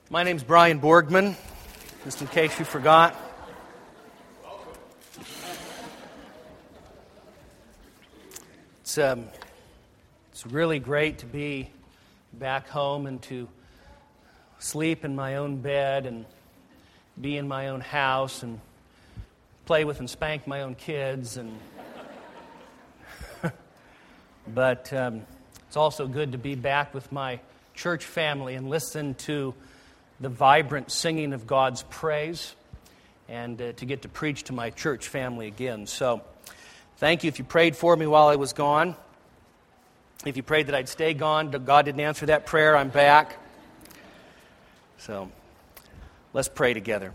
My name's Brian Borgman, just in case you forgot. It's really great to be back home and to sleep in my own bed and be in my own house and play with and spank my own kids. But it's also good to be back with my church family and listen to the vibrant singing of God's praise and to get to preach to my church family again. So thank you if you prayed for me while I was gone. If you prayed that I'd stay gone, God didn't answer that prayer, I'm back. So let's pray together.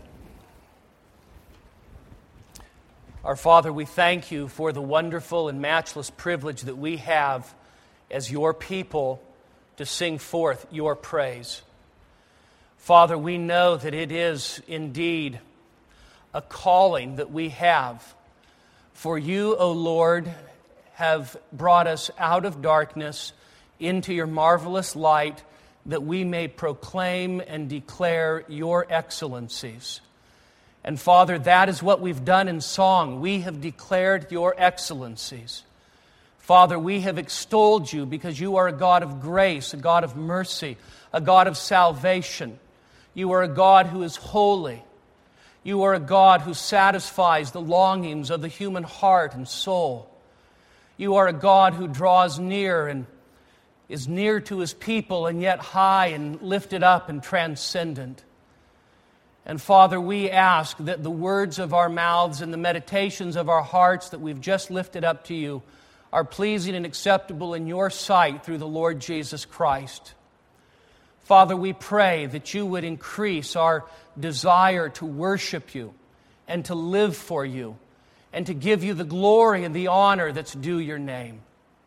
Our Father, we thank you for the wonderful and matchless privilege that we have as your people to sing forth your praise. Father, we know that it is indeed a calling that we have. For you, O Lord, have brought us out of darkness into your marvelous light that we may proclaim and declare your excellencies. And Father, that is what we've done in song. We have declared your excellencies. Father, we have extolled you because you are a God of grace, a God of mercy, a God of salvation. You are a God who is holy. You are a God who satisfies the longings of the human heart and soul. You are a God who draws near and is near to his people and yet high and lifted up and transcendent. And Father, we ask that the words of our mouths and the meditations of our hearts that we've just lifted up to you are pleasing and acceptable in your sight through the Lord Jesus Christ. Father, we pray that you would increase our desire to worship you and to live for you and to give you the glory and the honor that's due your name.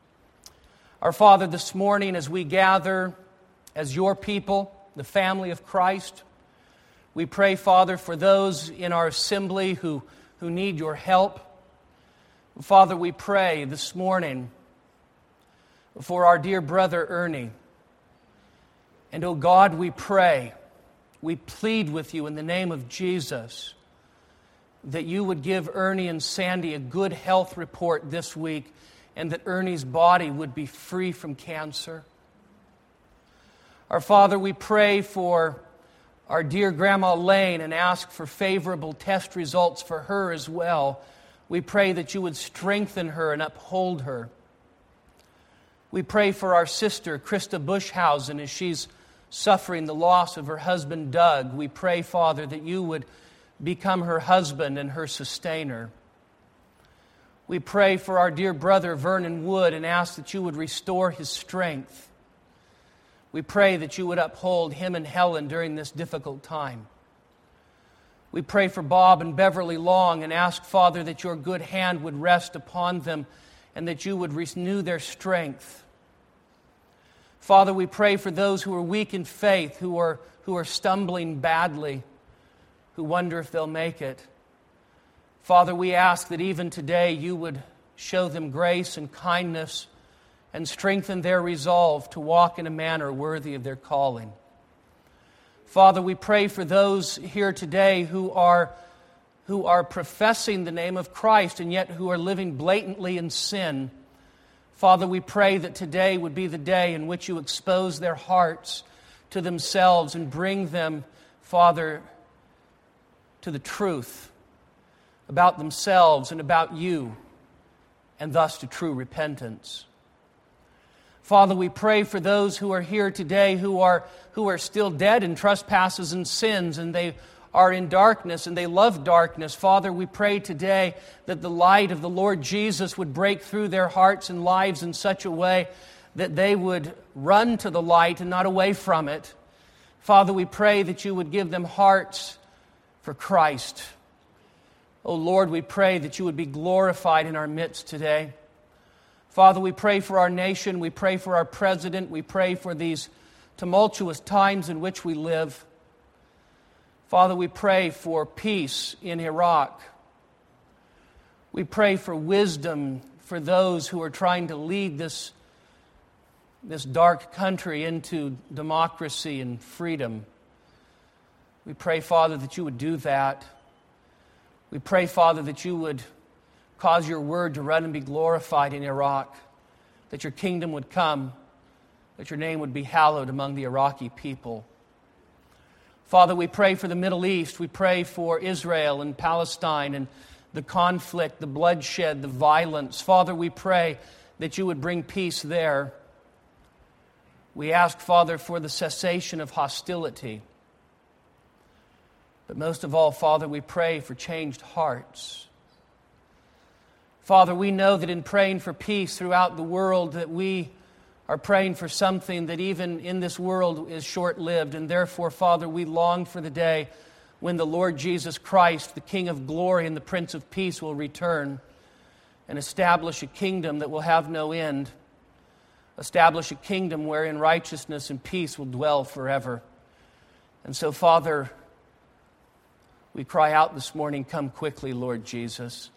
Our Father, this morning as we gather as your people, the family of Christ, we pray, Father, for those in our assembly who need your help. Father, we pray this morning for our dear brother Ernie. And, oh God, we pray, we plead with you in the name of Jesus that you would give Ernie and Sandy a good health report this week and that Ernie's body would be free from cancer. Our Father, we pray for our dear Grandma Lane and ask for favorable test results for her as well. We pray that you would strengthen her and uphold her. We pray for our sister, Krista Bushhausen, as she's suffering the loss of her husband, Doug. We pray, Father, that you would become her husband and her sustainer. We pray for our dear brother, Vernon Wood, and ask that you would restore his strength. We pray that you would uphold him and Helen during this difficult time. We pray for Bob and Beverly Long and ask, Father, that your good hand would rest upon them and that you would renew their strength. Father, we pray for those who are weak in faith, who are stumbling badly, who wonder if they'll make it. Father, we ask that even today you would show them grace and kindness and strengthen their resolve to walk in a manner worthy of their calling. Father, we pray for those here today who are professing the name of Christ and yet who are living blatantly in sin. Father, we pray that today would be the day in which you expose their hearts to themselves and bring them, Father, to the truth about themselves and about you, and thus to true repentance. Father, we pray for those who are here today who are still dead in trespasses and sins, and they are in darkness and they love darkness. Father, we pray today that the light of the Lord Jesus would break through their hearts and lives in such a way that they would run to the light and not away from it. Father, we pray that you would give them hearts for Christ. Oh Lord, we pray that you would be glorified in our midst today. Father, we pray for our nation, we pray for our president, we pray for these tumultuous times in which we live. Father, we pray for peace in Iraq. We pray for wisdom for those who are trying to lead this dark country into democracy and freedom. We pray, Father, that you would do that. We pray, Father, that you would cause your word to run and be glorified in Iraq, that your kingdom would come, that your name would be hallowed among the Iraqi people. Father, we pray for the Middle East. We pray for Israel and Palestine and the conflict, the bloodshed, the violence. Father, we pray that you would bring peace there. We ask, Father, for the cessation of hostility. But most of all, Father, we pray for changed hearts. Father, we know that in praying for peace throughout the world that we are praying for something that even in this world is short-lived. And therefore, Father, we long for the day when the Lord Jesus Christ, the King of glory and the Prince of peace, will return and establish a kingdom that will have no end. Establish a kingdom wherein righteousness and peace will dwell forever. And so, Father, we cry out this morning, come quickly, Lord Jesus.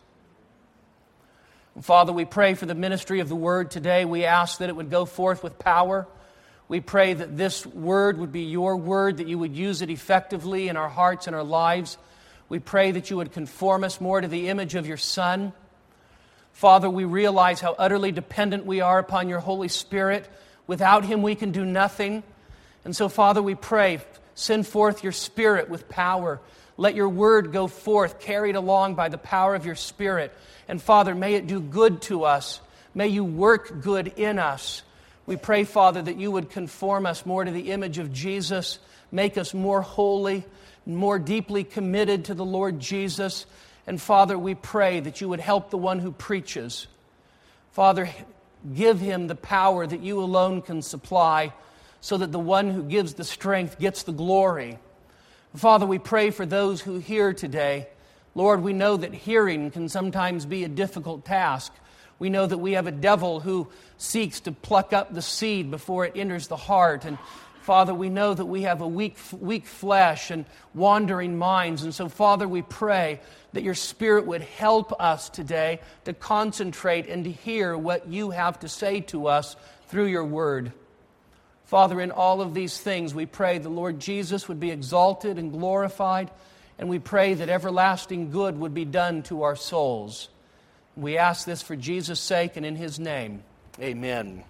And Father, we pray for the ministry of the Word today. We ask that it would go forth with power. We pray that this Word would be your Word, that you would use it effectively in our hearts and our lives. We pray that you would conform us more to the image of your Son. Father, we realize how utterly dependent we are upon your Holy Spirit. Without Him, we can do nothing. And so, Father, we pray, send forth your Spirit with power. Let your word go forth, carried along by the power of your Spirit. And Father, may it do good to us. May you work good in us. We pray, Father, that you would conform us more to the image of Jesus, make us more holy, more deeply committed to the Lord Jesus. And Father, we pray that you would help the one who preaches. Father, give him the power that you alone can supply, so that the one who gives the strength gets the glory. Father, we pray for those who hear today. Lord, we know that hearing can sometimes be a difficult task. We know that we have a devil who seeks to pluck up the seed before it enters the heart. And Father, we know that we have a weak flesh and wandering minds. And so, Father, we pray that your Spirit would help us today to concentrate and to hear what you have to say to us through your word. Father, in all of these things, we pray the Lord Jesus would be exalted and glorified, and we pray that everlasting good would be done to our souls. We ask this for Jesus' sake and in His name. Amen.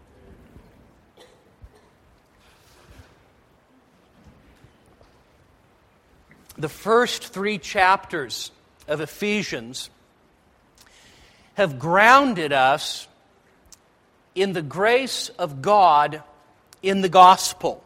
The first 3 chapters of Ephesians have grounded us in the grace of God in the gospel.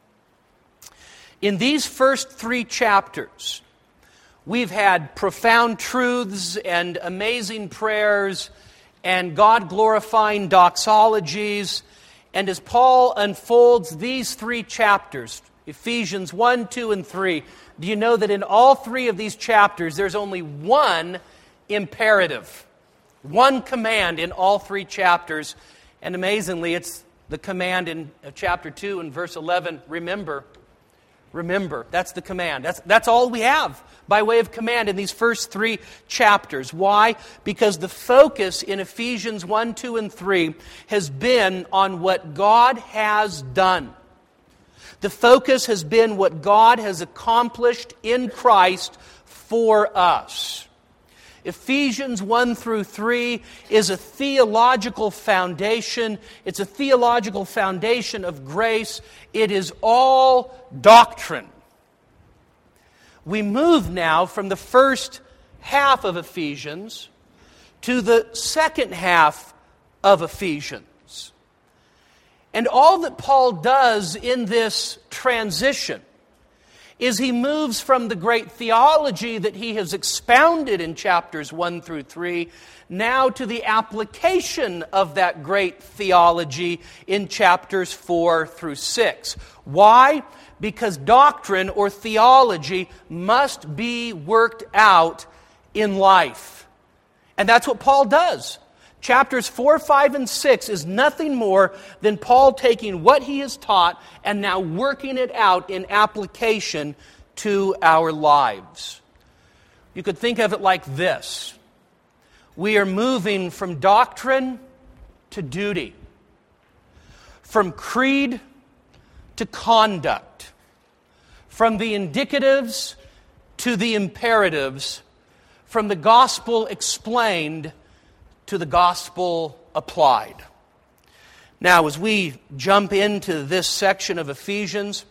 In these first 3 chapters, we've had profound truths and amazing prayers and God-glorifying doxologies. And as Paul unfolds these 3 chapters, Ephesians 1, 2, and 3, do you know that in all 3 of these chapters, there's only one imperative, one command in all 3 chapters. And amazingly, it's the command in chapter 2 and verse 11, remember. Remember, that's the command. That's all we have by way of command in these first 3 chapters. Why? Because the focus in Ephesians 1, 2, and 3 has been on what God has done. The focus has been what God has accomplished in Christ for us. Ephesians 1 through 3 is a theological foundation. It's a theological foundation of grace. It is all doctrine. We move now from the first half of Ephesians to the second half of Ephesians. And all that Paul does in this transition is he moves from the great theology that he has expounded in chapters 1 through 3 now to the application of that great theology in chapters 4 through 6. Why? Because doctrine or theology must be worked out in life. And that's what Paul does. Chapters 4, 5, and 6 is nothing more than Paul taking what he has taught and now working it out in application to our lives. You could think of it like this. We are moving from doctrine to duty, from creed to conduct, from the indicatives to the imperatives, from the gospel explained to the gospel applied. Now, as we jump into this section of Ephesians,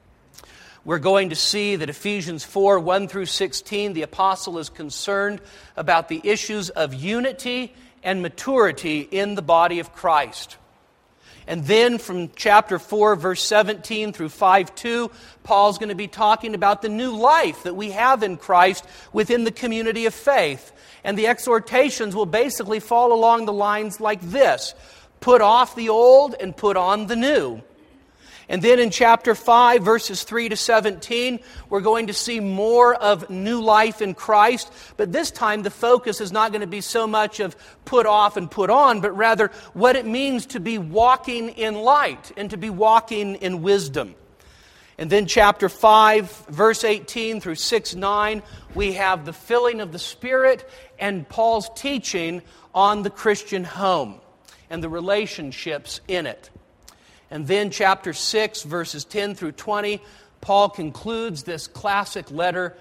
we're going to see that Ephesians 4, 1 through 16, the apostle is concerned about the issues of unity and maturity in the body of Christ. And then from chapter 4, verse 17 through 5:2, Paul's going to be talking about the new life that we have in Christ within the community of faith. And the exhortations will basically fall along the lines like this: put off the old and put on the new. And then in chapter 5, verses 3 to 17, we're going to see more of new life in Christ. But this time the focus is not going to be so much of put off and put on, but rather what it means to be walking in light and to be walking in wisdom. And then chapter 5, verse 18 through 6:9, we have the filling of the Spirit and Paul's teaching on the Christian home and the relationships in it. And then chapter 6, verses 10 through 20, Paul concludes this classic letter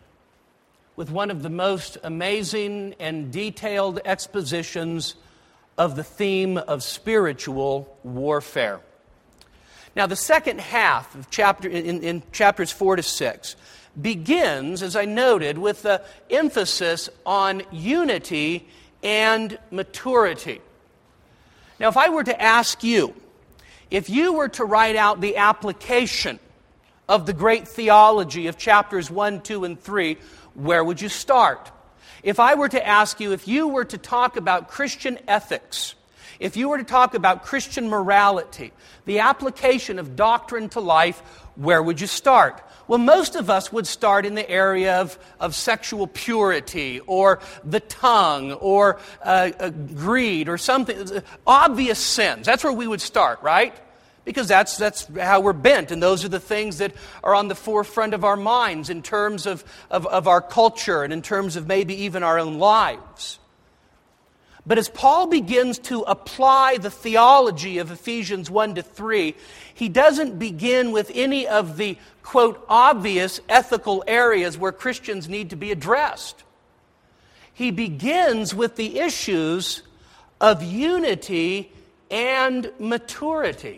with one of the most amazing and detailed expositions of the theme of spiritual warfare. Now, the second half of in chapters 4 to 6 begins, as I noted, with the emphasis on unity and maturity. Now, if I were to ask you, if you were to write out the application of the great theology of chapters 1, 2, and 3, where would you start? If I were to ask you, if you were to talk about Christian ethics, if you were to talk about Christian morality, the application of doctrine to life, where would you start? Well, most of us would start in the area of sexual purity or the tongue or greed or something, obvious sins. That's where we would start, right? Because that's how we're bent, and those are the things that are on the forefront of our minds in terms of our culture and in terms of maybe even our own lives. But as Paul begins to apply the theology of Ephesians 1 to 3, he doesn't begin with any of the, quote, obvious ethical areas where Christians need to be addressed. He begins with the issues of unity and maturity.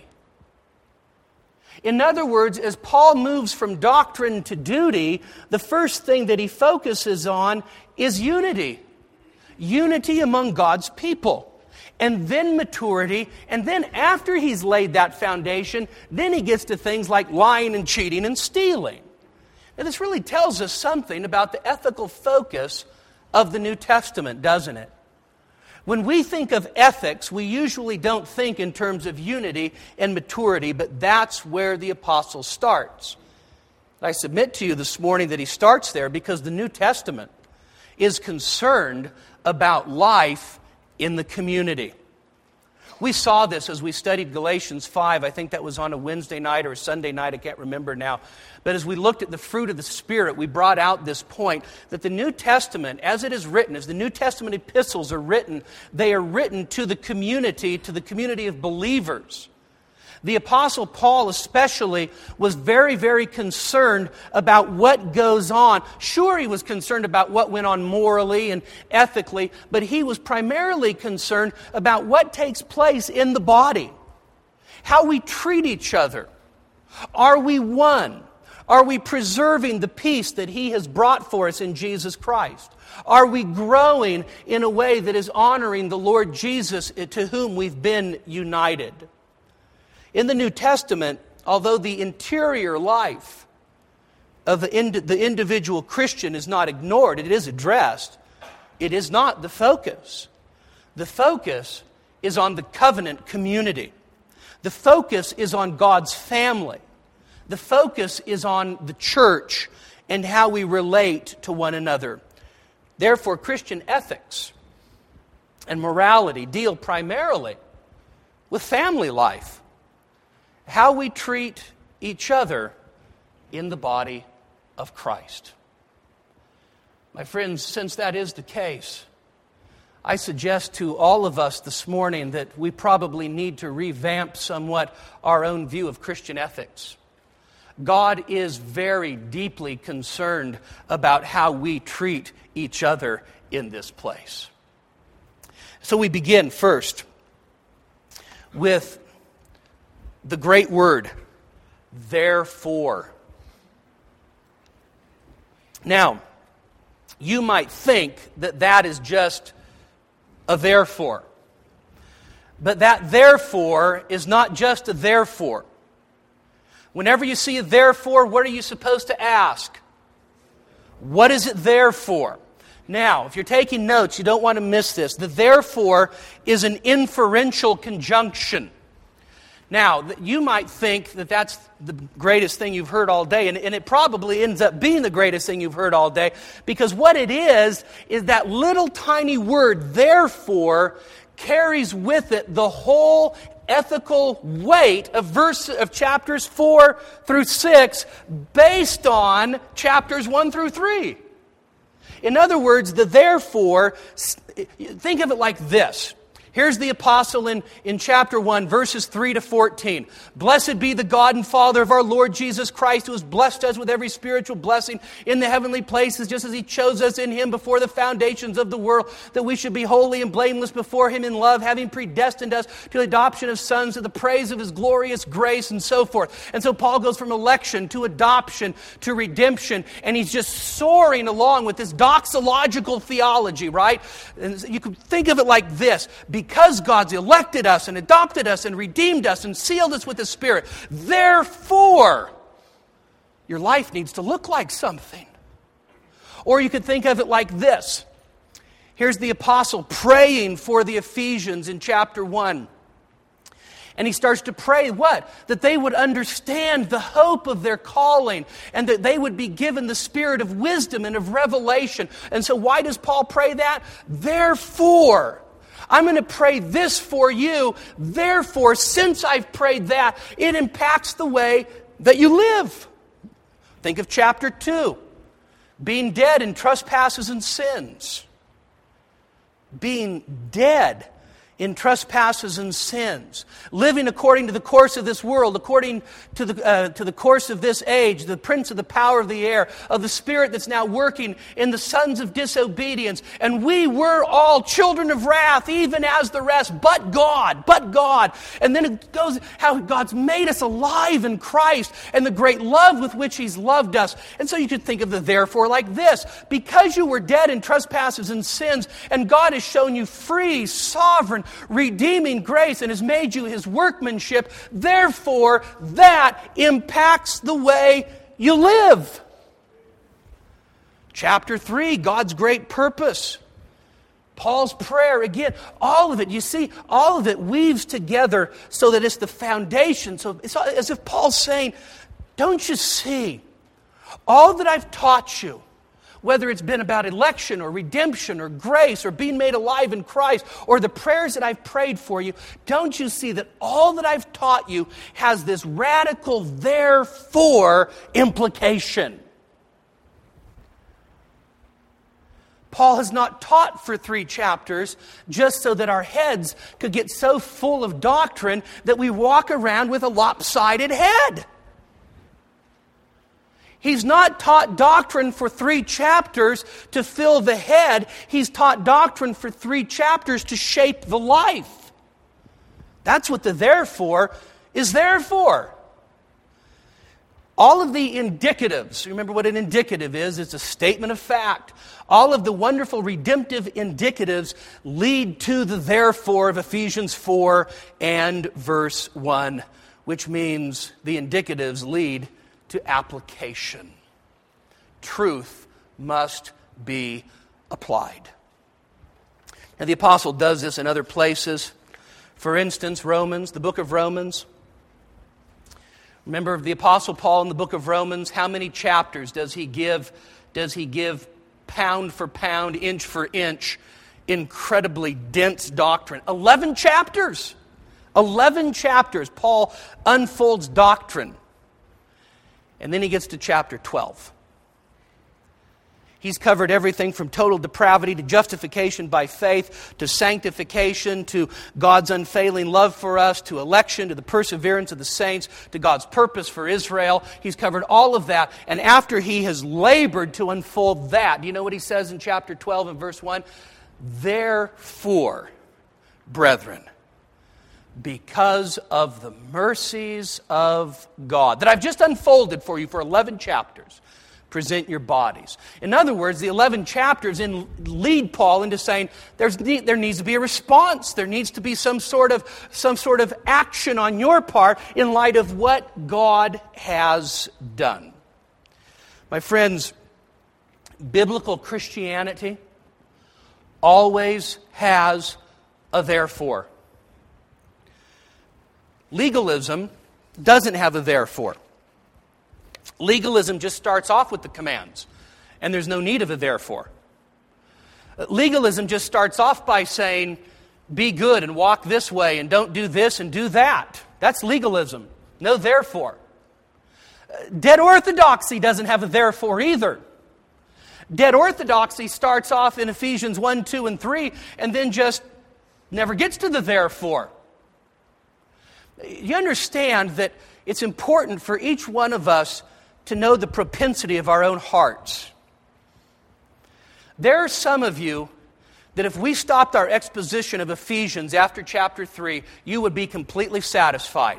In other words, as Paul moves from doctrine to duty, the first thing that he focuses on is unity. Unity among God's people. And then maturity. And then after he's laid that foundation, then he gets to things like lying and cheating and stealing. Now this really tells us something about the ethical focus of the New Testament, doesn't it? When we think of ethics, we usually don't think in terms of unity and maturity, but that's where the apostle starts. I submit to you this morning that he starts there because the New Testament is concerned about life in the community. We saw this as we studied Galatians 5. I think that was on a Wednesday night or a Sunday night. I can't remember now. But as we looked at the fruit of the Spirit, we brought out this point that the New Testament, as it is written, as the New Testament epistles are written, they are written to the community of believers. The Apostle Paul especially was very, very concerned about what goes on. Sure, he was concerned about what went on morally and ethically, but he was primarily concerned about what takes place in the body. How we treat each other. Are we one? Are we preserving the peace that he has brought for us in Jesus Christ? Are we growing in a way that is honoring the Lord Jesus to whom we've been united? In the New Testament, although the interior life of the individual Christian is not ignored, it is addressed, it is not the focus. The focus is on the covenant community. The focus is on God's family. The focus is on the church and how we relate to one another. Therefore, Christian ethics and morality deal primarily with family life. How we treat each other in the body of Christ. My friends, since that is the case, I suggest to all of us this morning that we probably need to revamp somewhat our own view of Christian ethics. God is very deeply concerned about how we treat each other in this place. So we begin first with the great word, therefore. Now, you might think that that is just a therefore. But that therefore is not just a therefore. Whenever you see a therefore, what are you supposed to ask? What is it there for? Now, if you're taking notes, you don't want to miss this. The therefore is an inferential conjunction. Now, you might think that that's the greatest thing you've heard all day, and it probably ends up being the greatest thing you've heard all day, because what it is that little tiny word, therefore, carries with it the whole ethical weight of chapters 4 through 6 based on chapters 1 through 3. In other words, the therefore, think of it like this. Here's the apostle in chapter 1, verses 3 to 14. Blessed be the God and Father of our Lord Jesus Christ, who has blessed us with every spiritual blessing in the heavenly places, just as He chose us in Him before the foundations of the world, that we should be holy and blameless before Him in love, having predestined us to the adoption of sons to the praise of His glorious grace, and so forth. And so Paul goes from election to adoption to redemption, and he's just soaring along with this doxological theology, right? And you can think of it like this. Because God's elected us and adopted us and redeemed us and sealed us with the Spirit, therefore, your life needs to look like something. Or you could think of it like this. Here's the apostle praying for the Ephesians in chapter 1. And he starts to pray what? That they would understand the hope of their calling and that they would be given the spirit of wisdom and of revelation. And so why does Paul pray that? Therefore, I'm going to pray this for you. Therefore, since I've prayed that, it impacts the way that you live. Think of chapter 2. Being dead in trespasses and sins. Being dead in trespasses and sins, living according to the course of this world, according to the course of this age, the prince of the power of the air, of the spirit that's now working in the sons of disobedience. And we were all children of wrath, even as the rest, but God. And then it goes how God's made us alive in Christ and the great love with which He's loved us. And so you could think of the therefore like this. Because you were dead in trespasses and sins, and God has shown you free, sovereign, redeeming grace and has made you His workmanship, therefore that impacts the way you live. Chapter 3, God's great purpose. Paul's prayer, again, all of it, you see, all of it weaves together so that it's the foundation. So it's as if Paul's saying, don't you see, all that I've taught you, whether it's been about election or redemption or grace or being made alive in Christ or the prayers that I've prayed for you, don't you see that all that I've taught you has this radical therefore implication? Paul has not taught for 3 chapters just so that our heads could get so full of doctrine that we walk around with a lopsided head. He's not taught doctrine for 3 chapters to fill the head. He's taught doctrine for 3 chapters to shape the life. That's what the therefore is there for. All of the indicatives, remember what an indicative is? It's a statement of fact. All of the wonderful redemptive indicatives lead to the therefore of Ephesians 4 and verse 1, which means the indicatives lead to application. Truth must be applied. Now the apostle does this in other places. For instance, Romans, the book of Romans. Remember the apostle Paul in the book of Romans, how many chapters does he give pound for pound, inch for inch, incredibly dense doctrine? 11 chapters. 11 chapters Paul unfolds doctrine. And then he gets to chapter 12. He's covered everything from total depravity to justification by faith, to sanctification, to God's unfailing love for us, to election, to the perseverance of the saints, to God's purpose for Israel. He's covered all of that. And after he has labored to unfold that, do you know what he says in chapter 12 and verse 1? Therefore, brethren, because of the mercies of God that I've just unfolded for you for 11 chapters, present your bodies. In other words, the 11 chapters lead Paul into saying there needs to be a response. There needs to be some sort of action on your part in light of what God has done. My friends, biblical Christianity always has a therefore. Legalism doesn't have a therefore. Legalism just starts off with the commands, and there's no need of a therefore. Legalism just starts off by saying, be good and walk this way and don't do this and do that. That's legalism. No therefore. Dead orthodoxy doesn't have a therefore either. Dead orthodoxy starts off in Ephesians 1, 2, and 3, and then just never gets to the therefore. You understand that it's important for each one of us to know the propensity of our own hearts. There are some of you that if we stopped our exposition of Ephesians after chapter 3, you would be completely satisfied.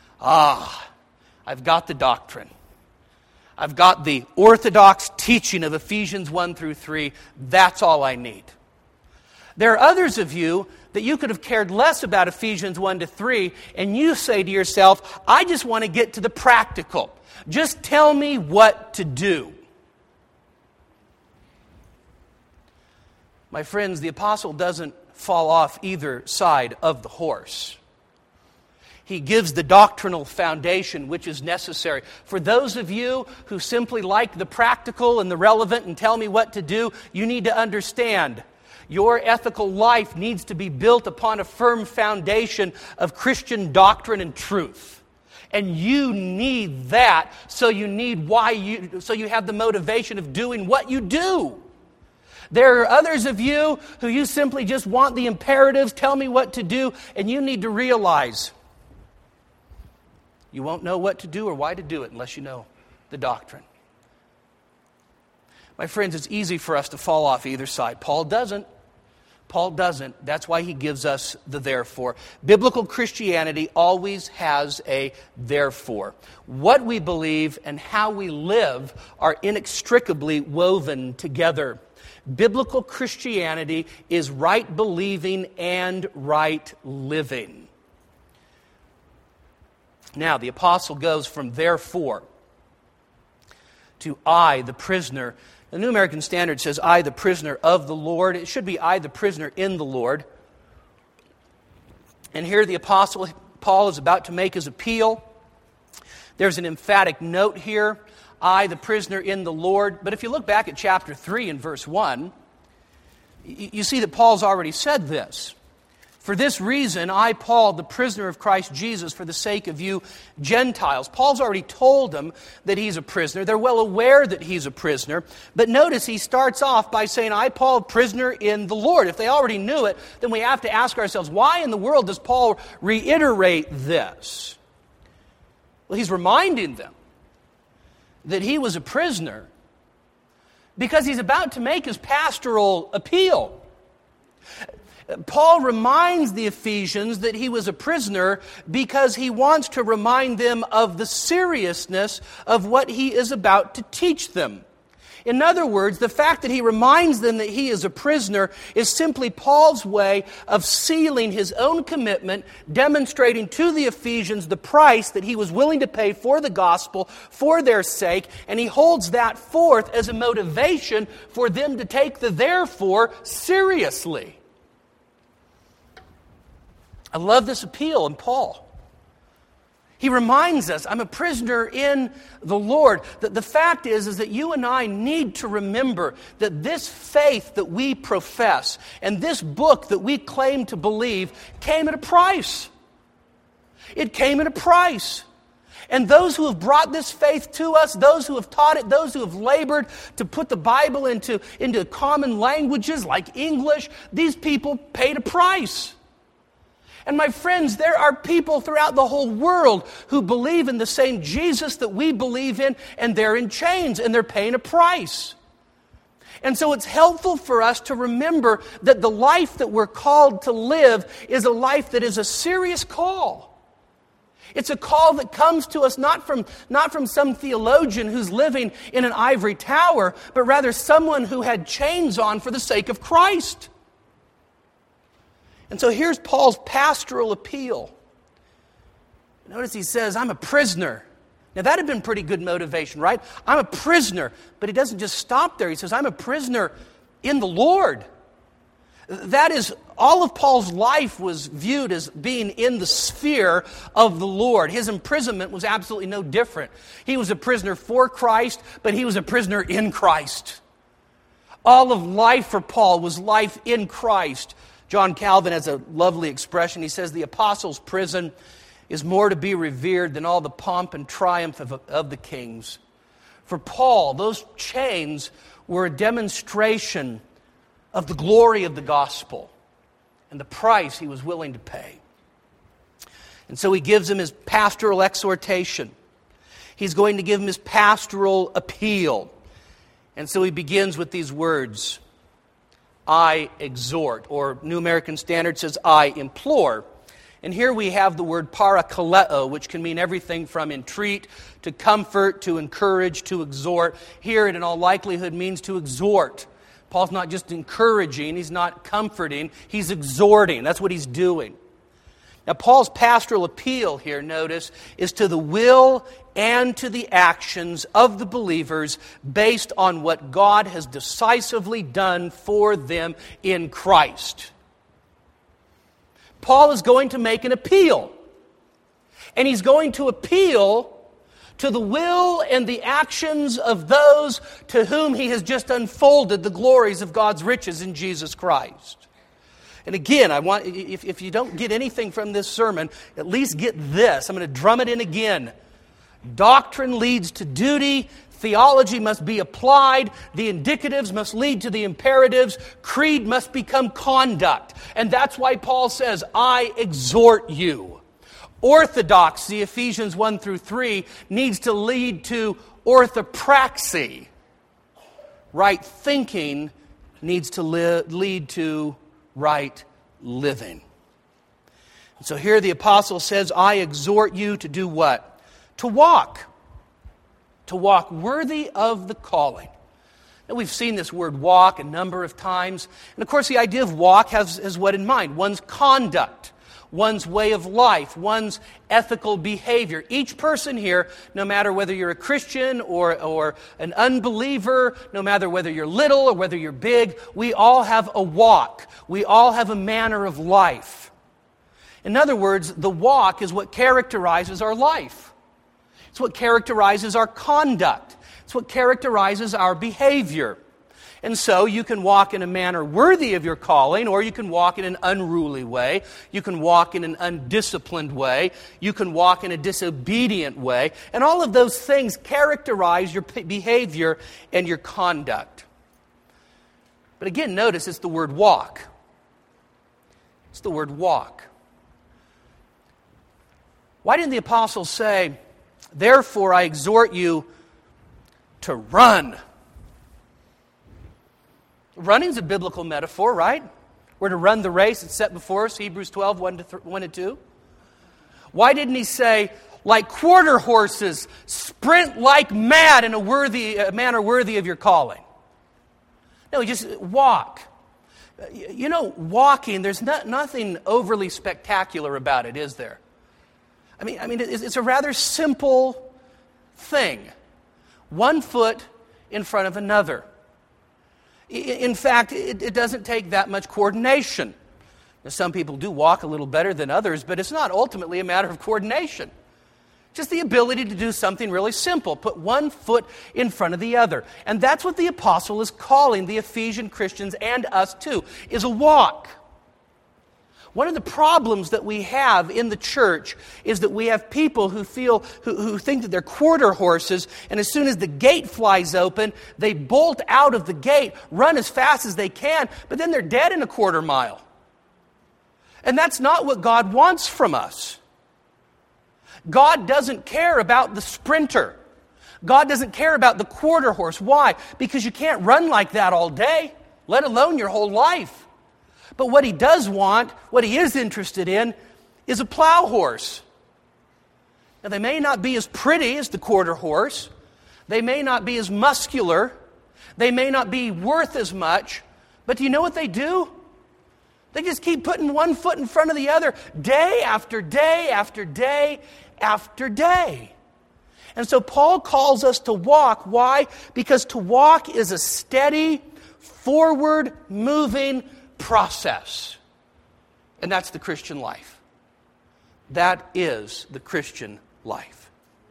I've got the doctrine. I've got the orthodox teaching of Ephesians 1 through 3. That's all I need. There are others of you that you could have cared less about Ephesians 1 to 3, and you say to yourself, I just want to get to the practical. Just tell me what to do. My friends, the apostle doesn't fall off either side of the horse. He gives the doctrinal foundation which is necessary. For those of you who simply like the practical and the relevant and tell me what to do, you need to understand your ethical life needs to be built upon a firm foundation of Christian doctrine and truth. And you need that, so you have the motivation of doing what you do. There are others of you who you simply just want the imperatives, tell me what to do, and you need to realize you won't know what to do or why to do it unless you know the doctrine. My friends, it's easy for us to fall off either side. Paul doesn't. That's why he gives us the therefore. Biblical Christianity always has a therefore. What we believe and how we live are inextricably woven together. Biblical Christianity is right believing and right living. Now, the apostle goes from therefore to I, the prisoner. The New American Standard says, I, the prisoner of the Lord. It should be, I, the prisoner in the Lord. And here the Apostle Paul is about to make his appeal. There's an emphatic note here, I, the prisoner in the Lord. But if you look back at chapter 3 and verse 1, you see that Paul's already said this. For this reason, I, Paul, the prisoner of Christ Jesus, for the sake of you Gentiles. Paul's already told them that he's a prisoner. They're well aware that he's a prisoner. But notice he starts off by saying, I, Paul, prisoner in the Lord. If they already knew it, then we have to ask ourselves, why in the world does Paul reiterate this? Well, he's reminding them that he was a prisoner because he's about to make his pastoral appeal. Paul reminds the Ephesians that he was a prisoner because he wants to remind them of the seriousness of what he is about to teach them. In other words, the fact that he reminds them that he is a prisoner is simply Paul's way of sealing his own commitment, demonstrating to the Ephesians the price that he was willing to pay for the gospel, for their sake, and he holds that forth as a motivation for them to take the therefore seriously. I love this appeal in Paul. He reminds us, I'm a prisoner in the Lord. The fact is that you and I need to remember that this faith that we profess and this book that we claim to believe came at a price. It came at a price. And those who have brought this faith to us, those who have taught it, those who have labored to put the Bible into common languages like English, these people paid a price. And my friends, there are people throughout the whole world who believe in the same Jesus that we believe in, and they're in chains, and they're paying a price. And so it's helpful for us to remember that the life that we're called to live is a life that is a serious call. It's a call that comes to us not from some theologian who's living in an ivory tower, but rather someone who had chains on for the sake of Christ. And so here's Paul's pastoral appeal. Notice he says, I'm a prisoner. Now that had been pretty good motivation, right? I'm a prisoner. But he doesn't just stop there. He says, I'm a prisoner in the Lord. That is, all of Paul's life was viewed as being in the sphere of the Lord. His imprisonment was absolutely no different. He was a prisoner for Christ, but he was a prisoner in Christ. All of life for Paul was life in Christ. John Calvin has a lovely expression. He says, the apostles' prison is more to be revered than all the pomp and triumph of the kings. For Paul, those chains were a demonstration of the glory of the gospel and the price he was willing to pay. And so he gives him his pastoral exhortation. He's going to give him his pastoral appeal. And so he begins with these words, I exhort, or New American Standard says, I implore. And here we have the word parakaleo, which can mean everything from entreat to comfort to encourage to exhort. Here it in all likelihood means to exhort. Paul's not just encouraging, he's not comforting, he's exhorting. That's what he's doing. Now Paul's pastoral appeal here, notice, is to the will and to the actions of the believers based on what God has decisively done for them in Christ. Paul is going to make an appeal. And he's going to appeal to the will and the actions of those to whom he has just unfolded the glories of God's riches in Jesus Christ. And again, I want, if you don't get anything from this sermon, at least get this. I'm going to drum it in again. Doctrine leads to duty. Theology must be applied. The indicatives must lead to the imperatives. Creed must become conduct. And that's why Paul says, I exhort you. Orthodoxy, Ephesians 1 through 3, needs to lead to orthopraxy. Right thinking needs to lead to right living. And so here the apostle says, I exhort you to do what? To walk. To walk worthy of the calling. Now we've seen this word walk a number of times. And of course the idea of walk has what in mind? One's conduct. One's way of life, one's ethical behavior. Each person here, no matter whether you're a Christian or an unbeliever, no matter whether you're little or whether you're big, we all have a walk. We all have a manner of life. In other words, the walk is what characterizes our life. It's what characterizes our conduct. It's what characterizes our behavior. And so you can walk in a manner worthy of your calling, or you can walk in an unruly way. You can walk in an undisciplined way. You can walk in a disobedient way. And all of those things characterize your behavior and your conduct. But again, notice it's the word walk. It's the word walk. Why didn't the apostle say, therefore I exhort you to run? Running's a biblical metaphor, right? We're to run the race that's set before us, Hebrews 12, 1 and 2. Why didn't he say, like quarter horses, sprint like mad in a manner worthy of your calling? No, he just walk. You know, walking, there's nothing overly spectacular about it, is there? I mean, it's a rather simple thing. One foot in front of another. In fact, it doesn't take that much coordination. Now, some people do walk a little better than others, but it's not ultimately a matter of coordination. Just the ability to do something really simple. Put one foot in front of the other. And that's what the apostle is calling the Ephesian Christians and us too, is a walk. One of the problems that we have in the church is that we have people who think that they're quarter horses, and as soon as the gate flies open, they bolt out of the gate, run as fast as they can, but then they're dead in a quarter mile. And that's not what God wants from us. God doesn't care about the sprinter. God doesn't care about the quarter horse. Why? Because you can't run like that all day, let alone your whole life. But what He does want, what He is interested in, is a plow horse. Now, they may not be as pretty as the quarter horse. They may not be as muscular. They may not be worth as much. But do you know what they do? They just keep putting one foot in front of the other, day after day after day after day. And so Paul calls us to walk. Why? Because to walk is a steady, forward-moving process. And that's the Christian life. That is the Christian life.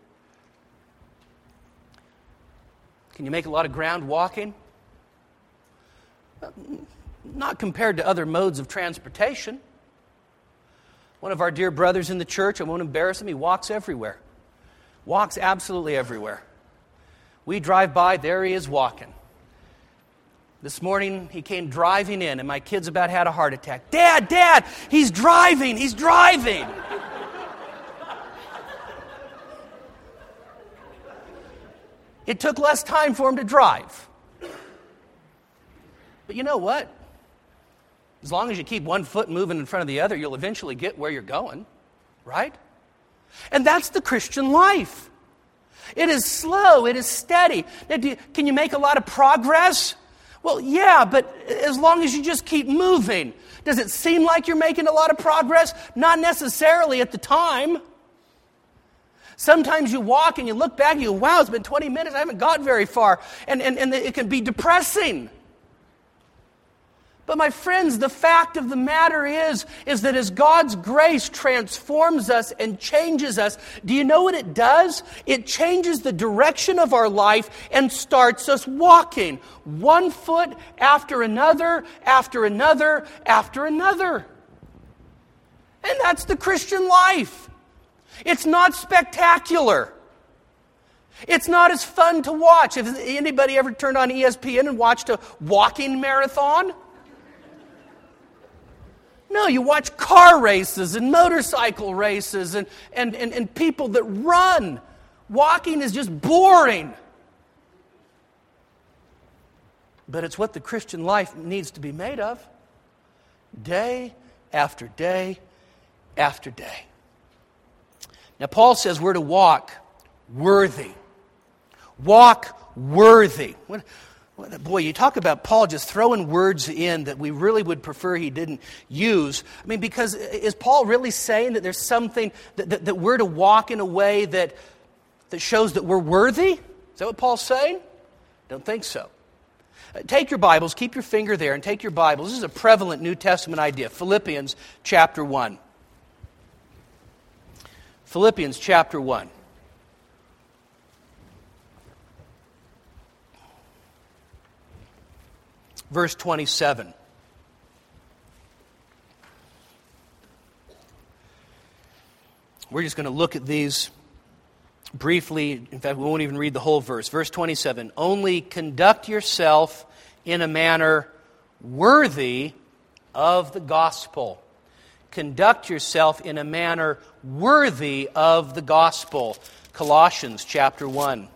Can you make a lot of ground walking? Not compared to other modes of transportation. One of our dear brothers in the church, I won't embarrass him, he walks everywhere. Walks absolutely everywhere. We drive by, there he is walking. This morning, he came driving in, and my kids about had a heart attack. Dad, he's driving. It took less time for him to drive. But you know what? As long as you keep one foot moving in front of the other, you'll eventually get where you're going, right? And that's the Christian life. It is slow, it is steady. Now, can you make a lot of progress? Well, yeah, but as long as you just keep moving. Does it seem like you're making a lot of progress? Not necessarily at the time. Sometimes you walk and you look back and you go, wow, it's been 20 minutes, I haven't got very far. And it can be depressing. But my friends, the fact of the matter is that as God's grace transforms us and changes us, do you know what it does? It changes the direction of our life and starts us walking. One foot after another, after another, after another. And that's the Christian life. It's not spectacular. It's not as fun to watch. Has anybody ever turned on ESPN and watched a walking marathon? No, you watch car races and motorcycle races and people that run. Walking is just boring. But it's what the Christian life needs to be made of. Day after day after day. Now, Paul says we're to walk worthy. Walk worthy. Boy, you talk about Paul just throwing words in that we really would prefer he didn't use. I mean, because is Paul really saying that there's something that we're to walk in a way that shows that we're worthy? Is that what Paul's saying? Don't think so. Take your Bibles, keep your finger there, and take your Bibles. This is a prevalent New Testament idea. Philippians chapter 1. Philippians chapter 1. Verse 27. We're just going to look at these briefly. In fact, we won't even read the whole verse. Verse 27. Only conduct yourself in a manner worthy of the gospel. Conduct yourself in a manner worthy of the gospel. Colossians chapter 1.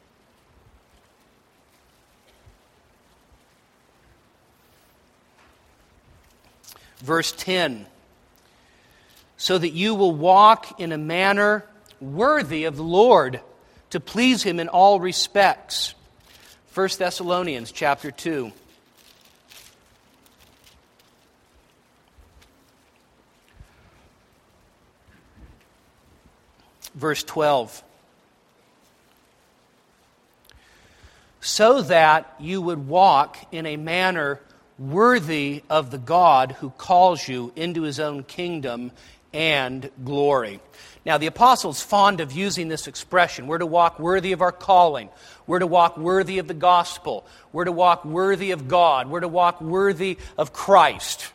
Verse 10, so that you will walk in a manner worthy of the Lord, to please Him in all respects. 1 Thessalonians chapter 2. Verse 12. So that you would walk in a manner worthy of the God who calls you into His own kingdom and glory. Now, the apostle's fond of using this expression. We're to walk worthy of our calling. We're to walk worthy of the gospel. We're to walk worthy of God. We're to walk worthy of Christ.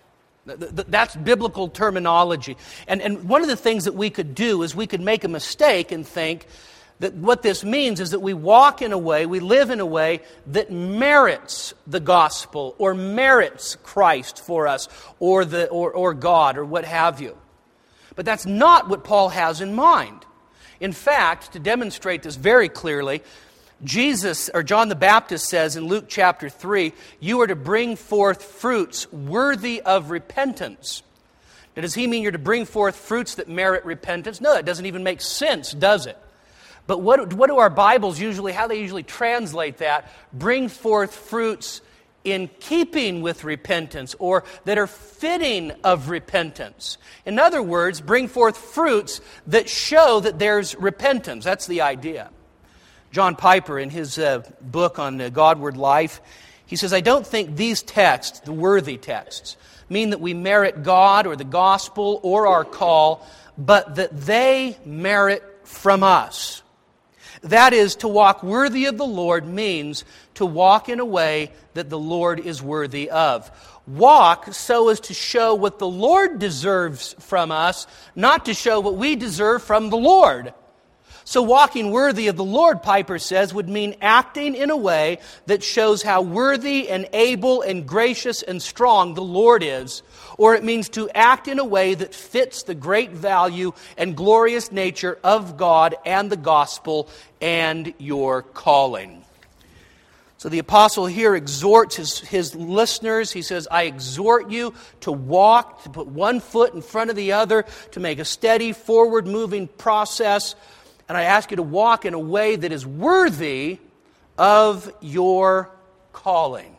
That's biblical terminology. And one of the things that we could do is we could make a mistake and think that what this means is that we walk in a way, we live in a way that merits the gospel or merits Christ for us or God or what have you. But that's not what Paul has in mind. In fact, to demonstrate this very clearly, John the Baptist says in Luke chapter 3, you are to bring forth fruits worthy of repentance. Now, does he mean you're to bring forth fruits that merit repentance? No, that doesn't even make sense, does it? But what do our Bibles how they usually translate that? Bring forth fruits in keeping with repentance or that are fitting of repentance. In other words, bring forth fruits that show that there's repentance. That's the idea. John Piper, in his book on Godward life, he says, I don't think these texts, the worthy texts, mean that we merit God or the gospel or our call, but that they merit from us. That is, to walk worthy of the Lord means to walk in a way that the Lord is worthy of. Walk so as to show what the Lord deserves from us, not to show what we deserve from the Lord. So walking worthy of the Lord, Piper says, would mean acting in a way that shows how worthy and able and gracious and strong the Lord is. Or it means to act in a way that fits the great value and glorious nature of God and the gospel and your calling. So the apostle here exhorts his listeners. He says, I exhort you to walk, to put one foot in front of the other, to make a steady, forward-moving process. And I ask you to walk in a way that is worthy of your calling.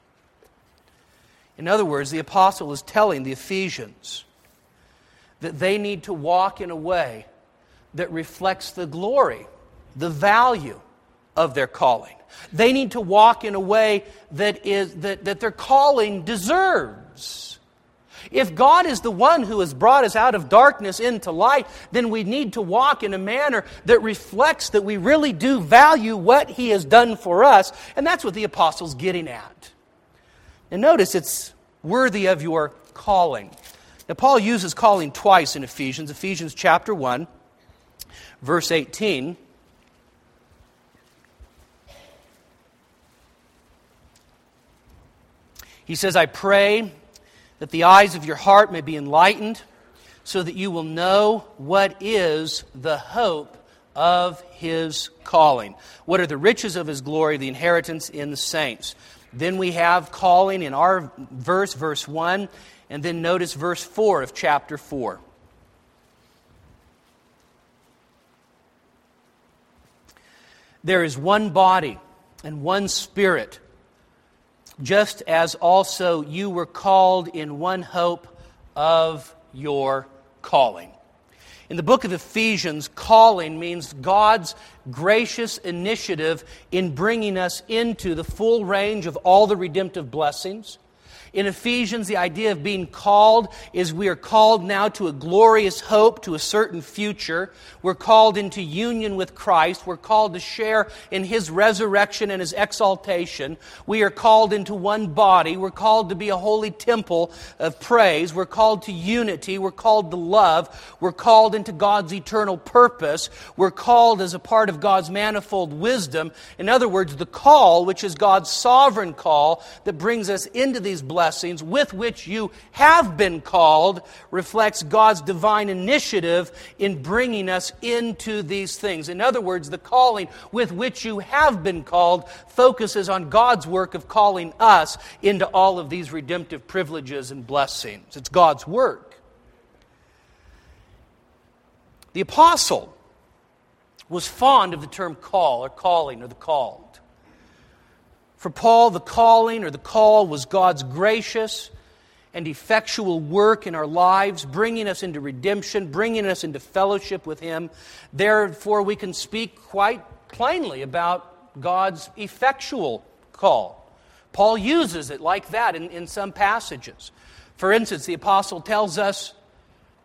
In other words, the apostle is telling the Ephesians that they need to walk in a way that reflects the glory, the value of their calling. They need to walk in a way that their calling deserves. If God is the one who has brought us out of darkness into light, then we need to walk in a manner that reflects that we really do value what He has done for us. And that's what the apostle's getting at. And notice it's worthy of your calling. Now, Paul uses calling twice in Ephesians. Ephesians chapter 1, verse 18. He says, I pray that the eyes of your heart may be enlightened, so that you will know what is the hope of His calling. What are the riches of His glory, the inheritance in the saints. Then we have calling in our verse 1, and then notice verse 4 of chapter 4. There is one body and one Spirit, just as also you were called in one hope of your calling. In the book of Ephesians, calling means God's gracious initiative in bringing us into the full range of all the redemptive blessings. In Ephesians, the idea of being called is we are called now to a glorious hope, to a certain future. We're called into union with Christ. We're called to share in His resurrection and His exaltation. We are called into one body. We're called to be a holy temple of praise. We're called to unity. We're called to love. We're called into God's eternal purpose. We're called as a part of God's manifold wisdom. In other words, the call, which is God's sovereign call that brings us into these blessings with which you have been called, reflects God's divine initiative in bringing us into these things. In other words, the calling with which you have been called focuses on God's work of calling us into all of these redemptive privileges and blessings. It's God's work. The apostle was fond of the term call or calling or the called. For Paul, the calling or the call was God's gracious and effectual work in our lives, bringing us into redemption, bringing us into fellowship with Him. Therefore, we can speak quite plainly about God's effectual call. Paul uses it like that in some passages. For instance, the apostle tells us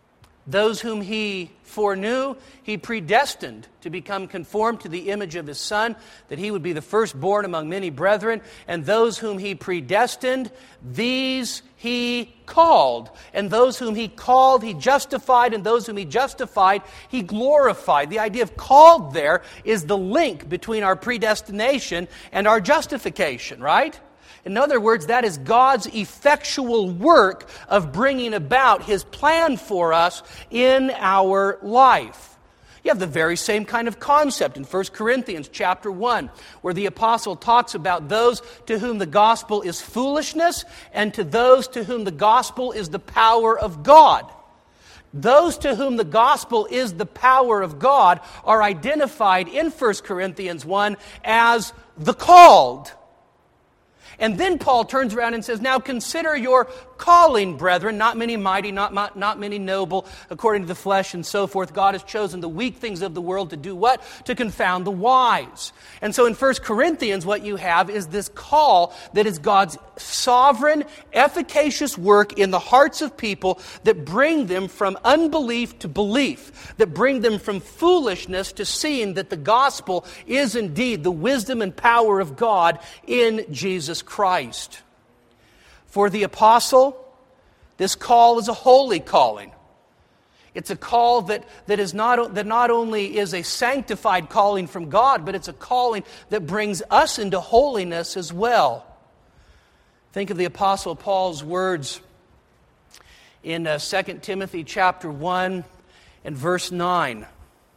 Those whom He foreknew, He predestined to become conformed to the image of His Son, that He would be the firstborn among many brethren. And those whom He predestined, these He called. And those whom He called, He justified. And those whom He justified, He glorified. The idea of called there is the link between our predestination and our justification, right? In other words, that is God's effectual work of bringing about His plan for us in our life. You have the very same kind of concept in 1 Corinthians chapter 1, where the apostle talks about those to whom the gospel is foolishness and to those to whom the gospel is the power of God. Those to whom the gospel is the power of God are identified in 1 Corinthians 1 as the called. And then Paul turns around and says, now consider your calling, brethren, not many mighty, not many noble, according to the flesh and so forth. God has chosen the weak things of the world to do what? To confound the wise. And so in 1 Corinthians, what you have is this call that is God's sovereign, efficacious work in the hearts of people that bring them from unbelief to belief, that bring them from foolishness to seeing that the gospel is indeed the wisdom and power of God in Jesus Christ. For the apostle, this call is a holy calling. It's a call that not only is a sanctified calling from God, but it's a calling that brings us into holiness as well. Think of the Apostle Paul's words in 2 Timothy chapter 1 and verse 9.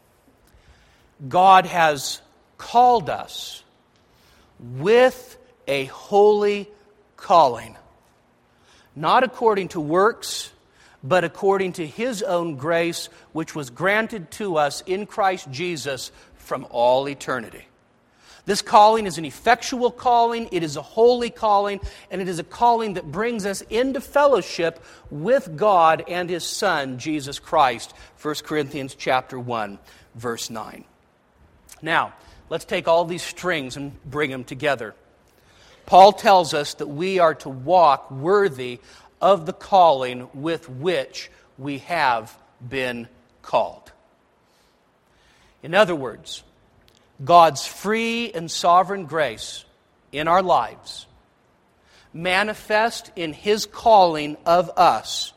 God has called us with a holy calling, not according to works, but according to His own grace, which was granted to us in Christ Jesus from all eternity. This calling is an effectual calling, it is a holy calling, and it is a calling that brings us into fellowship with God and His Son, Jesus Christ. 1 Corinthians chapter 1, verse 9. Now, let's take all these strings and bring them together. Paul tells us that we are to walk worthy of the calling with which we have been called. In other words, God's free and sovereign grace in our lives, manifest in His calling of us,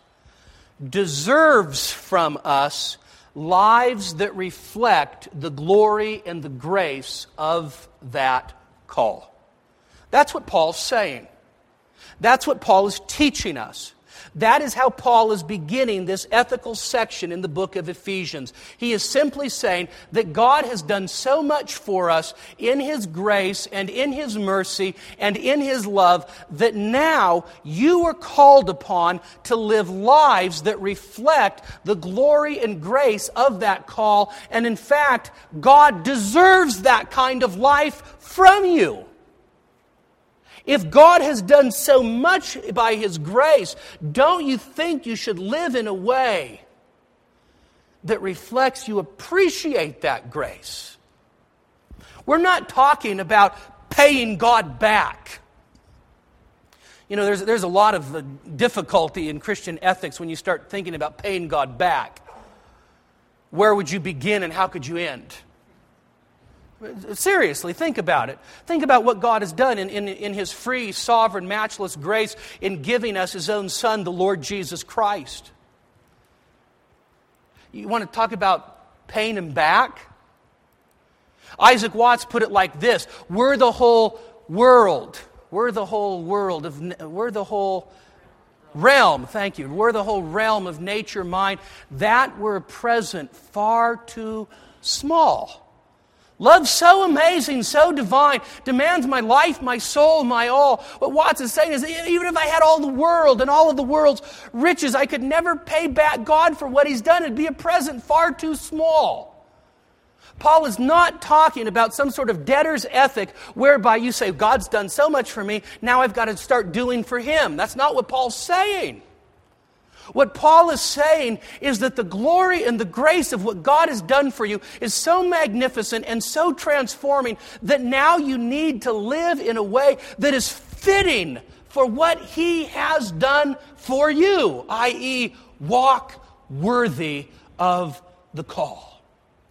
deserves from us lives that reflect the glory and the grace of that call. That's what Paul's saying. That's what Paul is teaching us. That is how Paul is beginning this ethical section in the book of Ephesians. He is simply saying that God has done so much for us in His grace and in His mercy and in His love that now you are called upon to live lives that reflect the glory and grace of that call. And in fact, God deserves that kind of life from you. If God has done so much by His grace, don't you think you should live in a way that reflects you appreciate that grace? We're not talking about paying God back. You know, there's a lot of difficulty in Christian ethics when you start thinking about paying God back. Where would you begin and how could you end? Seriously, think about it. Think about what God has done in His free, sovereign, matchless grace in giving us His own Son, the Lord Jesus Christ. You want to talk about paying Him back? Isaac Watts put it like this: we're the whole world. We're the whole realm, thank you. We're the whole realm of nature, mind, that were present far too small. Love so amazing, so divine, demands my life, my soul, my all. What Watts is saying is that even if I had all the world and all of the world's riches, I could never pay back God for what He's done. It'd be a present far too small. Paul is not talking about some sort of debtor's ethic whereby you say, God's done so much for me, now I've got to start doing for Him. That's not what Paul's saying. What Paul is saying is that the glory and the grace of what God has done for you is so magnificent and so transforming that now you need to live in a way that is fitting for what He has done for you, i.e., walk worthy of the call.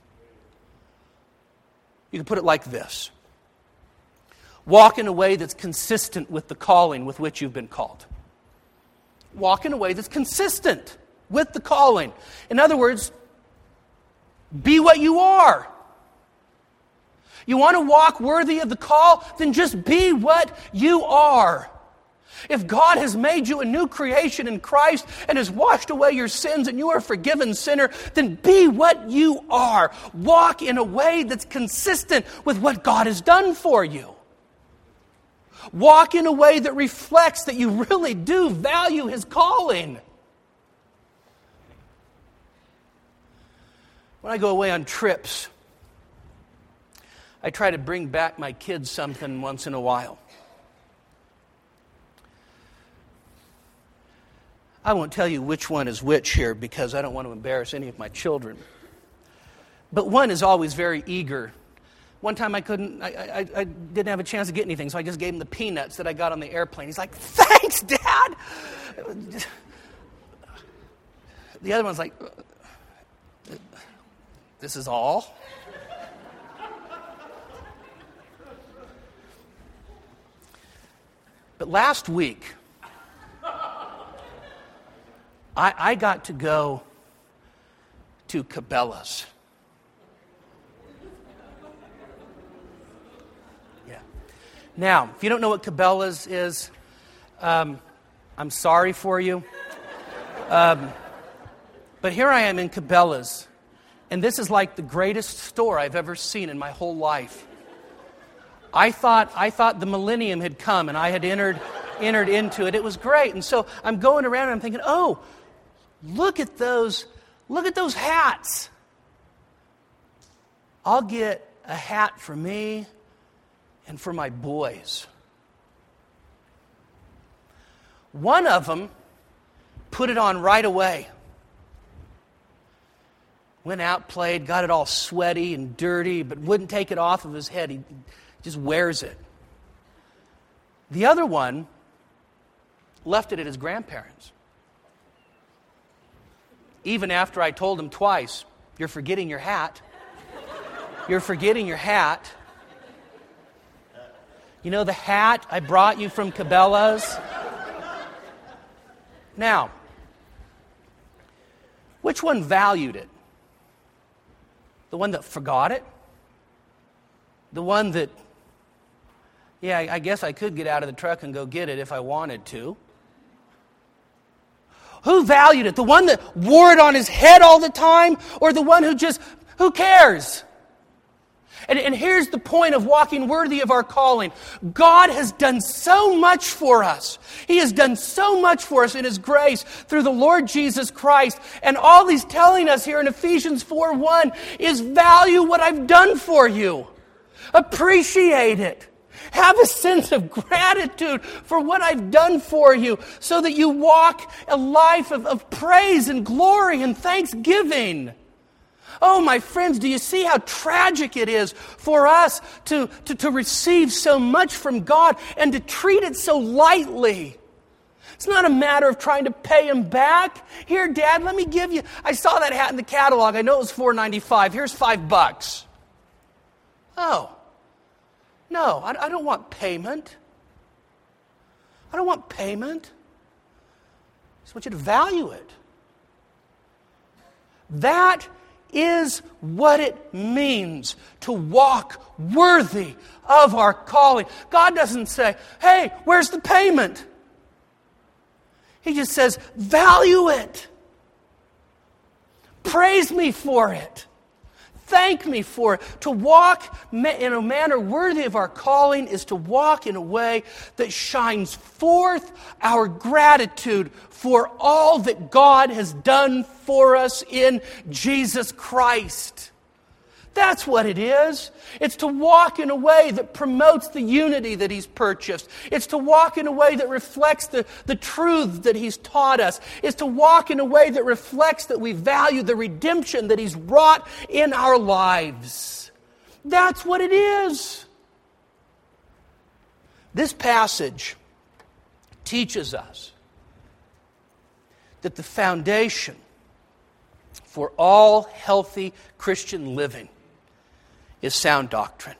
You can put it like this. Walk in a way that's consistent with the calling with which you've been called. Walk in a way that's consistent with the calling. In other words, be what you are. You want to walk worthy of the call? Then just be what you are. If God has made you a new creation in Christ and has washed away your sins and you are a forgiven sinner, then be what you are. Walk in a way that's consistent with what God has done for you. Walk in a way that reflects that you really do value His calling. When I go away on trips, I try to bring back my kids something once in a while. I won't tell you which one is which here because I don't want to embarrass any of my children. But one is always very eager. One time I didn't have a chance to get anything, so I just gave him the peanuts that I got on the airplane. He's like, "Thanks, Dad!" The other one's like, "This is all?" But last week, I got to go to Cabela's. Yeah. Now, if you don't know what Cabela's is, I'm sorry for you. But here I am in Cabela's, and this is like the greatest store I've ever seen in my whole life. I thought the millennium had come, and I had entered into it. It was great, and so I'm going around and I'm thinking, "Oh, look at those hats. I'll get a hat for me and for my boys." One of them put it on right away. Went out, played, got it all sweaty and dirty, but wouldn't take it off of his head. He just wears it. The other one left it at his grandparents'. Even after I told him twice, "You're forgetting your hat. You're forgetting your hat. You know the hat I brought you from Cabela's?" Now, which one valued it? The one that forgot it? The one that, "Yeah, I guess I could get out of the truck and go get it if I wanted to"? Who valued it? The one that wore it on his head all the time? Or the one who cares? And here's the point of walking worthy of our calling. God has done so much for us. He has done so much for us in His grace through the Lord Jesus Christ. And all He's telling us here in Ephesians 4:1 is value what I've done for you. Appreciate it. Have a sense of gratitude for what I've done for you so that you walk a life of praise and glory and thanksgiving. Oh, my friends, do you see how tragic it is for us to receive so much from God and to treat it so lightly? It's not a matter of trying to pay Him back. "Here, Dad, let me give you. I saw that hat in the catalog. I know it was $4.95. Here's $5. Oh. No, I don't want payment. I don't want payment. I just want you to value it. That is what it means to walk worthy of our calling. God doesn't say, "Hey, where's the payment?" He just says, "Value it. Praise me for it. Thank me for it." To walk in a manner worthy of our calling is to walk in a way that shines forth our gratitude for all that God has done for us in Jesus Christ. That's what it is. It's to walk in a way that promotes the unity that He's purchased. It's to walk in a way that reflects the truth that He's taught us. It's to walk in a way that reflects that we value the redemption that He's wrought in our lives. That's what it is. This passage teaches us that the foundation for all healthy Christian living is sound doctrine.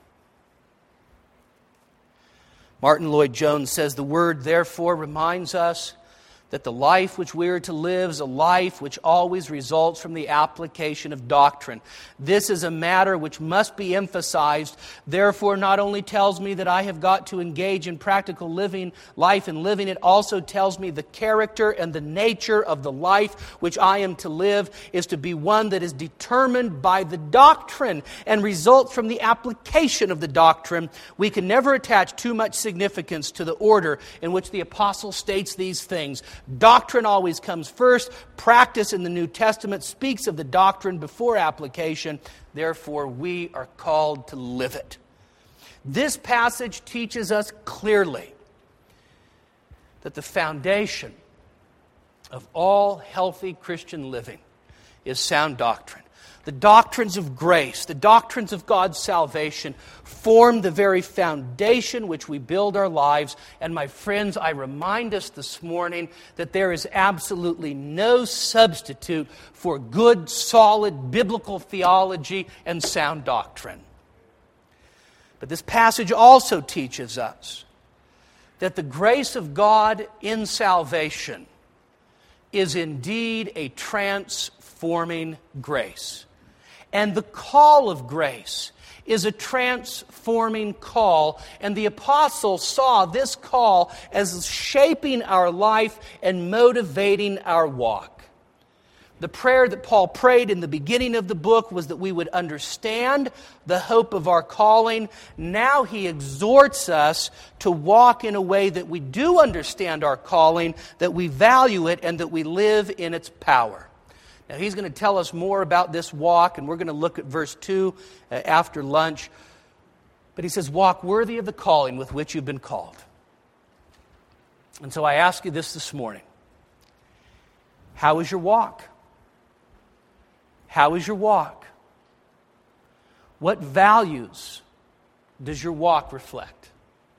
Martin Lloyd-Jones says, the word therefore reminds us that the life which we are to live is a life which always results from the application of doctrine. This is a matter which must be emphasized, therefore not only tells me that I have got to engage in practical life and living, it also tells me the character and the nature of the life which I am to live is to be one that is determined by the doctrine and results from the application of the doctrine. We can never attach too much significance to the order in which the apostle states these things. Doctrine always comes first. Practice in the New Testament speaks of the doctrine before application. Therefore, we are called to live it. This passage teaches us clearly that the foundation of all healthy Christian living is sound doctrine. The doctrines of grace, the doctrines of God's salvation form the very foundation which we build our lives. And my friends, I remind us this morning that there is absolutely no substitute for good, solid, biblical theology and sound doctrine. But this passage also teaches us that the grace of God in salvation is indeed a transforming grace. And the call of grace is a transforming call. And the apostle saw this call as shaping our life and motivating our walk. The prayer that Paul prayed in the beginning of the book was that we would understand the hope of our calling. Now he exhorts us to walk in a way that we do understand our calling, that we value it, and that we live in its power. Now, he's going to tell us more about this walk, and we're going to look at verse 2 after lunch. But he says, walk worthy of the calling with which you've been called. And so I ask you this morning. How is your walk? How is your walk? What values does your walk reflect?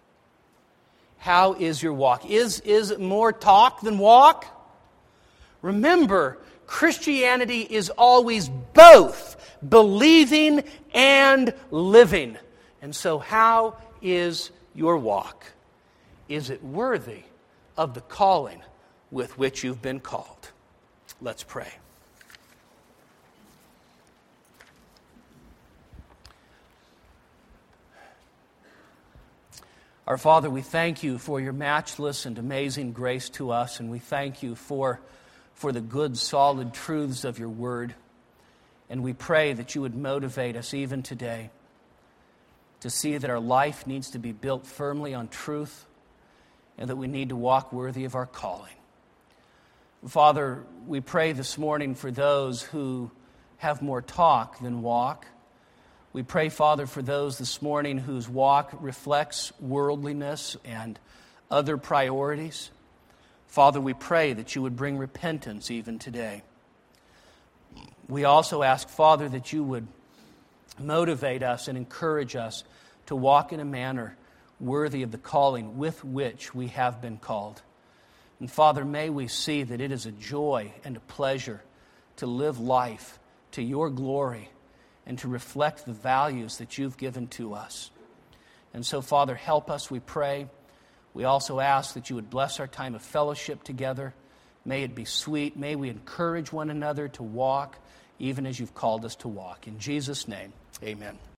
How is your walk? Is it more talk than walk? Remember, Christianity is always both believing and living. And so how is your walk? Is it worthy of the calling with which you've been called? Let's pray. Our Father, we thank you for your matchless and amazing grace to us, and we thank you for the good, solid truths of your word. And we pray that you would motivate us even today to see that our life needs to be built firmly on truth and that we need to walk worthy of our calling. Father, we pray this morning for those who have more talk than walk. We pray, Father, for those this morning whose walk reflects worldliness and other priorities. Father, we pray that you would bring repentance even today. We also ask, Father, that you would motivate us and encourage us to walk in a manner worthy of the calling with which we have been called. And Father, may we see that it is a joy and a pleasure to live life to your glory and to reflect the values that you've given to us. And so, Father, help us, we pray. We also ask that you would bless our time of fellowship together. May it be sweet. May we encourage one another to walk even as you've called us to walk. In Jesus' name, amen.